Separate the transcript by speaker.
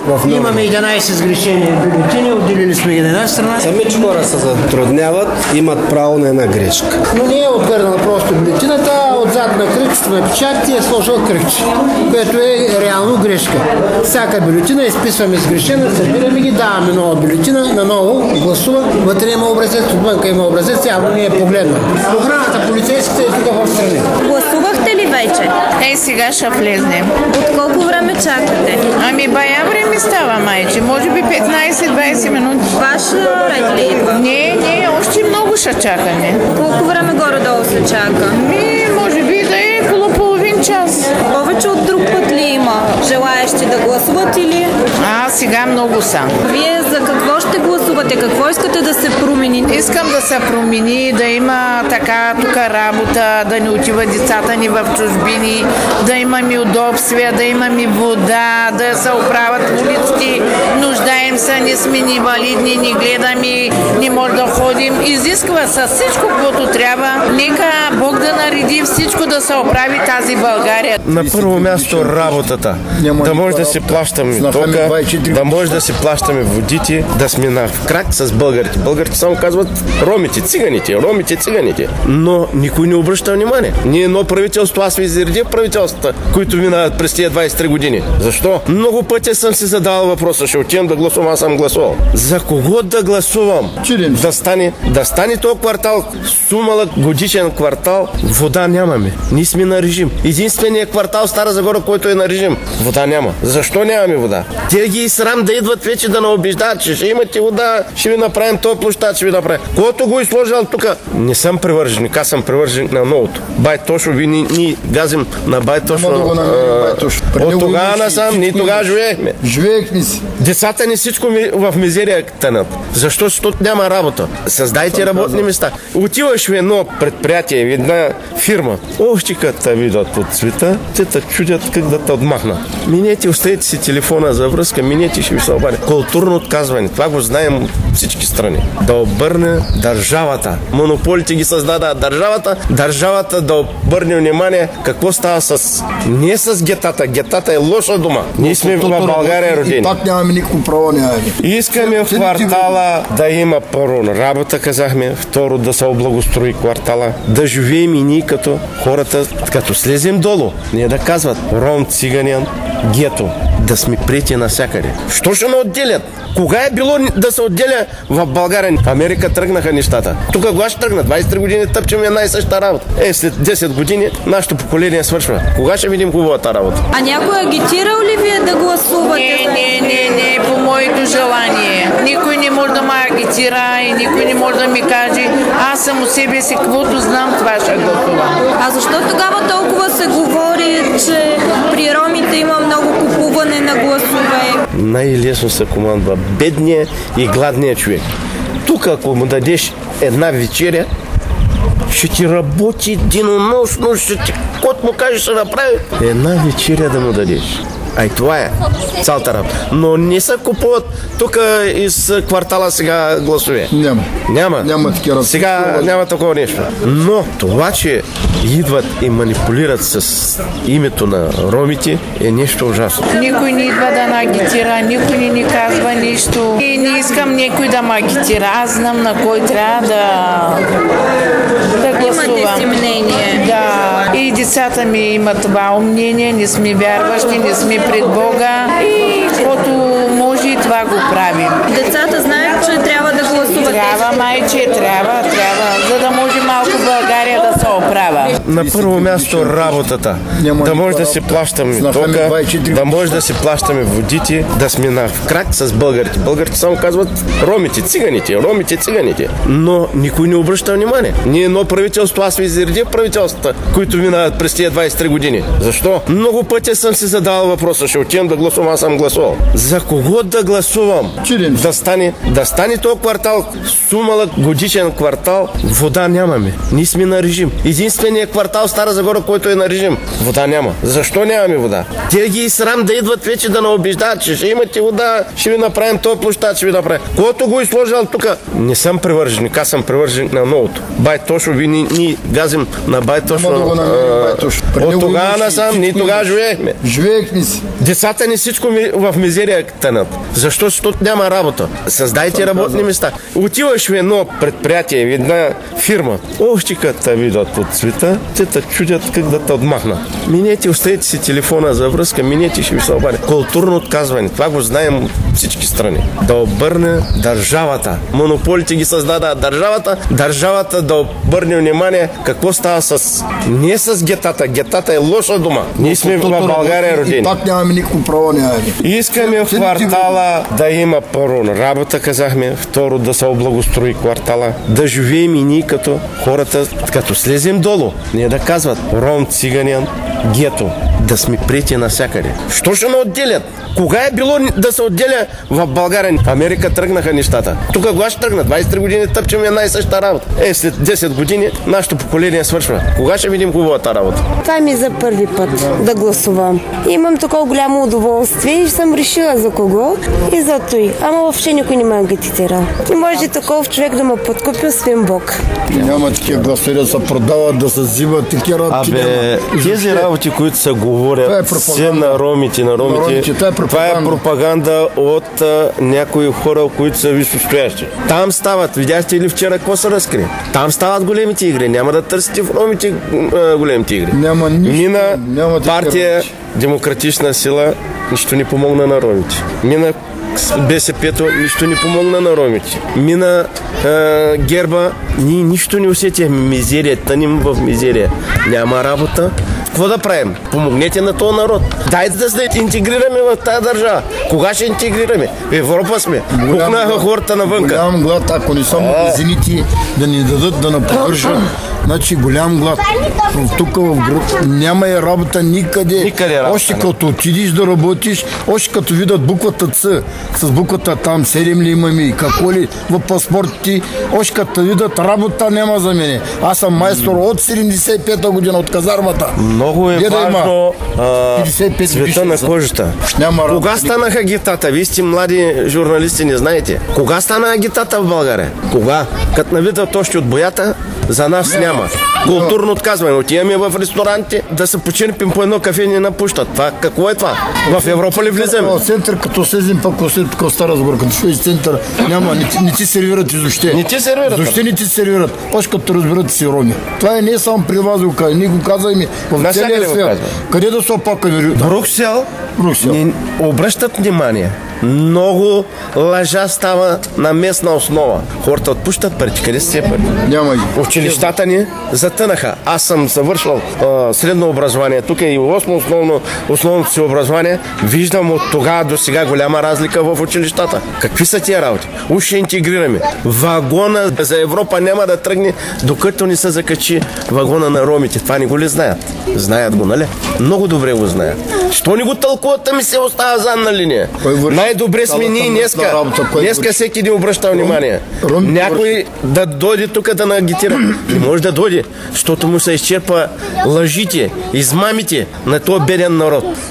Speaker 1: Имаме 11 сгрешени бюлетини, отделили сме ги на една страна.
Speaker 2: Самите хора се затрудняват, имат право на една грешка.
Speaker 1: Но не е отвърнала просто бюлетината, а отзад на кръгчето на печатите е сложил кръгче, което е реално грешка. Всяка бюлетина изписваме сгрешена, събираме ги, даваме нова бюлетина, наново гласува. Вътре има образец, отвънка има образец, явно не е погледнал. Охраната полицейската е тук в страни.
Speaker 3: Гласувахте ли вече?
Speaker 4: Сега ще влезнем.
Speaker 3: От колко време чакате?
Speaker 4: Ами бая време става, майче. Може би 15-20 минути.
Speaker 3: Ваш ред ли идва?
Speaker 4: Не, още много ще чакаме.
Speaker 3: Колко време горе-долу се чака?
Speaker 4: Може би да е около половин час.
Speaker 3: Повече от друг път ли има желаещи да гласуват или?
Speaker 4: Сега много са.
Speaker 3: Вие за какво ще гласувате? Какво искате да се промени?
Speaker 4: Искам да се промени, да има така тук работа, да не отива децата ни в чужбини, да имаме удобствия, да имаме вода, да се оправят улиците, нуждаем се, не сме ни валидни, не гледаме, не може да ходим. Изисква се всичко, което трябва. Нека Бог да нареди всичко да се оправи тази България.
Speaker 5: На първо място работата. Да може да си плащаме тока, да може да си плащаме водите, да сме на крак с българите. Българите само казват ромите, циганите. Но никой не обръща внимание. Ние едно правителство, аз ви изредих правителствата, които минават през тия 23 години. Защо? Много пъти съм си задавал въпроса, ще отидем да гласувам, аз съм гласувал. За кого да гласувам? Да стане този квартал, сумалък годишен квартал, вода нямаме. Ние сме на режим. Единственият квартал Стара Загора, който е на режим, вода няма. Защо нямаме вода? Те ги и срам да идват вече да наобиждат, че ще имате вода, ще ви направим този площад, ще ви направим. Който го изложил тук, не съм привърженик, аз съм привърженик на новото. Байтошо, ние газим на Байтошо. От тогава насам, ние тогава живеехме.
Speaker 6: Живеехме си.
Speaker 5: Децата ни всичко в мизерия тънат. Защо? Защото няма работа. Създайте работни места. Отиваш в едно предприятие, в една фирма. Още като те видят от света, те те чудят как да те отмахнат. Минете, оставете си телефона за връзка, минете, ще ви се обади. Културно отказване. Това го знаем от всички страни. Да обърне държавата. Монополите ги създада държавата да обърне внимание какво става не с гетата. Гетата е лоша дума. Ние сме в България родени.
Speaker 6: Пак нямаме никакво право, нямаме.
Speaker 5: Искаме в квартала да има първо работа, казахме, второ да се облагострои квартала, да живеем и ние като хората, като слезем долу, не да казват ром, циганин, гето, да сме прияти навсякъде. Що ще не отделят? Кога е било да се отделя в България? В Америка тръгнаха нещата. Тук кога ще тръгнат? 23 години тъпчем една и съща работа. След 10 години нашето поколение свършва. Кога ще видим хубавата работа?
Speaker 3: А някой агитирал ли вие да гласувате?
Speaker 4: Не, по моето желание. Никой не може да ме агитира и никой не може да ми каже, аз съм от себе си, каквото знам, това ще гласувам.
Speaker 3: А защо тогава толкова се говори, че при ромите има много купуване на гласове?
Speaker 5: Най-лесно се командва бедния и гладния човек. Тук, ако му дадеш една вечеря, ще ти работи денонощно, ще ти, кот му каже, ще направи. Една вечеря да му дадеш. Ай, това е цялата работа. Но не се купуват тук из квартала сега гласове. Няма такива. Сега няма такова нещо. Но това, че идват и манипулират с името на ромите, е нещо ужасно.
Speaker 4: Никой не идва да ме агитира, никой не ни казва нищо. И не искам някой да ме агитира. Аз знам на кой трябва да гласувам.
Speaker 3: Имате си мнение.
Speaker 4: Да. И децата ми имат това мнение, не сме вярващи, не сме пред Бога и каквото може и това го правим.
Speaker 3: Децата знаят, че трябва да гласуват.
Speaker 4: Трябва, майче, трябва, за да може малко България да се оправя.
Speaker 5: На първо място работата. Да може да си плащаме тока, да може да си плащаме водите, да сме на крак с българите. Българите само казват ромите, циганите. Но никой не обръща внимание. Ние едно правителство, аз ви изредих правителствата, които минават през тия 23 години. Защо? Много пъти съм си задавал въпроса, ще отидем да гласувам, аз съм гласувал. За кого да гласувам? Да стане този квартал, сумалък годишен квартал, вода нямаме. Ние сме на режим. Единственият квартал Стара Загора, който е на режим. Вода няма. Защо нямаме вода? Те ги срам да идват вече да наобиждат, че ще имате вода, ще ви направим този площад, ще ви направим. Който го изложил тук, не съм привърженик, аз съм привърженик на новото. Байтошо, ние газим на Байтошо. От тогава насам, ние тогава живеехме.
Speaker 6: Живеехме си.
Speaker 5: Децата ни всичко в мизерия тънат. Защото няма работа. Създайте работни места. Отиваш в едно предприятие, в една фирма. Още като те видят от света, те те чудят как да те отмахнат. Минете, оставете си телефона за връзка, минете, ще ви се обади. Културно отказване. Това го знаем от всички страни. Да обърне държавата. Монополите ги създада държавата да обърне внимание какво става с... Не с гетата. Гетата е лоша дума. Ние сме в България родени.
Speaker 6: Пак нямаме никакво право, нямаме.
Speaker 5: Искаме в квартала да има първо работа, казахме, второ да се облагострои квартала, да живеем и ние като хората, като слезем долу, не да казват ром, циганян, гето, да сме прияти навсякъде. Що ще ме отделят? Кога е било да се отделя в България? Америка тръгнаха нещата. Тук кога ще тръгна? 23 години тъпчем една и съща работа. След 10 години нашето поколение свършва. Кога ще видим хубавата работа?
Speaker 7: Това ми е за първи път да гласувам. Имам такова голямо удоволствие и съм решила за кого и за той. Ама въобще никой не ме агитира. Не може таков човек да ме подкупи, освен Бог.
Speaker 6: Няма такива гласове да се продават, да се взимат такива работи.
Speaker 5: Тези работи, които се говорят все на ромите, това е пропаганда от някои хора, които са висшестоящи. Там стават, видяхте ли вчера какво се разкри? Там стават големите игри. Няма да търсите в ромите големите игри.
Speaker 6: Няма нищо.
Speaker 5: Мина партия Демократична сила, нищо не помогна на ромите. Мина БСП-то, нищо не помогна на ромите. Мина Герба, ние нищо не усетихме. Мизерия, тъним в мизерия. Няма работа. Какво да правим? Помогнете на този народ. Дайте да се интегрираме в тази държава. Кога ще интегрираме? В Европа сме. Пукнаха хората навънка.
Speaker 6: Голям глад, ако не са магазините да ни дадат да наподържат. Значи голям глад. Тук в град няма и работа никъде. Още като отидиш да работиш, още като видят буквата Ц, с буквата там 7 ли имаме и какво ли в паспортите, още като видят работа няма за мене. Аз съм майстор от 75-та година от казармата.
Speaker 5: Много е важно цвета на кожата. Кога станаха гетата? Вие сте млади журналисти, не знаете. Кога стана гетата в България? Кога? Като навидат още от боята, за нас няма. Културно отказване. Отиваме в ресторанти да се почерпим по едно кафе и не напущат. Това, какво е това? В Европа ли влизаме?
Speaker 6: В център, като слезем пак в Стара Загора, като шуи център, няма, не ти сервират изобще.
Speaker 5: Не ти сервират?
Speaker 6: Защо не ти сервират? Още като разберат си роми. Това е не само при вас, ние го казваме в целия свят. Къде да се опакаме?
Speaker 5: Брюксел. Не обръщат внимание. Много лъжа става на местна основа. Хората отпущат пари. Къде са пари?
Speaker 6: Няма ги.
Speaker 5: Училищата ни затънаха. Аз съм завършвал средно образование. Тук е и 8 основното си образование. Виждам от тогава до сега голяма разлика в училищата. Какви са тия работи? Уж ще интегрираме. Вагона за Европа няма да тръгне, докато не се закачи вагона на ромите. Това не го ли знаят? Знаят го, нали? Много добре го знаят. Що не го тълкуват, ми се остава задна линия? Най-добре сме ние днеска. Днеска всеки ни обръща внимание. Някой да дойде тук да нагитира. Не може да дойде, защото му се изчерпа лъжите, измамите на този беден народ.